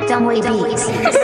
Dumbway Beats.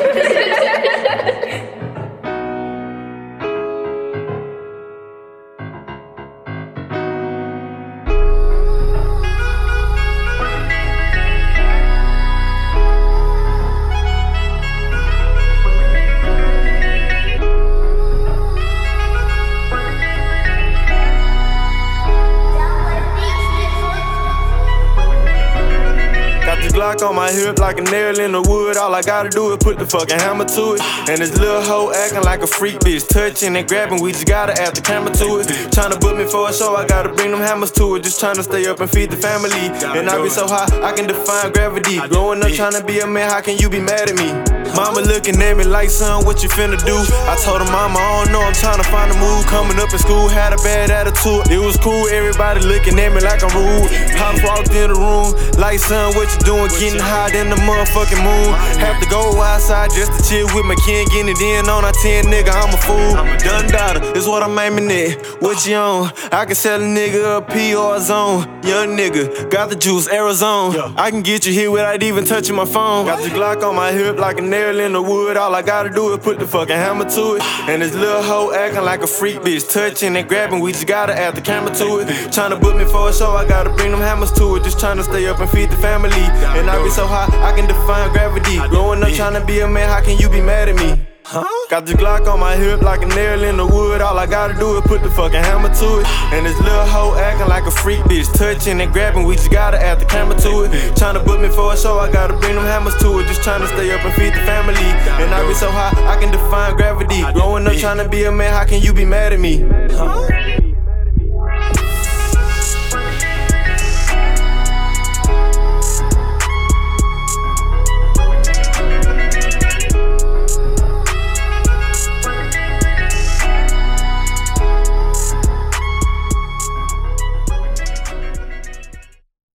Glock on my hip like a nail in the wood. All I gotta do is put the fucking hammer to it. And this little hoe acting like a freak bitch, touching and grabbing, we just gotta add the camera to it. Tryna book me for a show, I gotta bring them hammers to it. Just tryna stay up and feed the family. And I be so high, I can define gravity. Growing up tryna be a man, how can you be mad at me? Mama looking at me like, son, what you finna do? I told her, mama, I don't know, I'm tryna find a move. Coming up in school, had a bad attitude. It was cool, everybody looking at me like I'm rude. Pops walked in the room, like, son, what you doing? Getting hot in the motherfucking moon. Have to go outside just to chill with my kin. Getting it in on our 10, nigga, I'm a fool. Done daughter, is what I'm aiming at. What you on? I can sell a nigga a P or a zone. Young nigga, got the juice, Arizona. I can get you here without even touching my phone. Got the Glock on my hip like a nail in the wood. All I gotta do is put the fucking hammer to it. And this little hoe acting like a freak bitch, touching and grabbing, we just gotta add the camera to it. Tryna book me for a show, I gotta bring them hammers to it. Just tryna stay up and feed the family. And I be so high, I can define gravity. Growing up tryna be a man, how can you be mad at me? Got the Glock on my hip like a nail in the wood. All I gotta do is put the fucking hammer to it. And this little hoe acting like a freak bitch, touching and grabbing, we just gotta add the camera to it. Tryna book me for a show, I gotta bring them hammers to it. Just tryna stay up and feed the family. And I be so high, I can define gravity. Growing up tryna be a man, how can you be mad at me?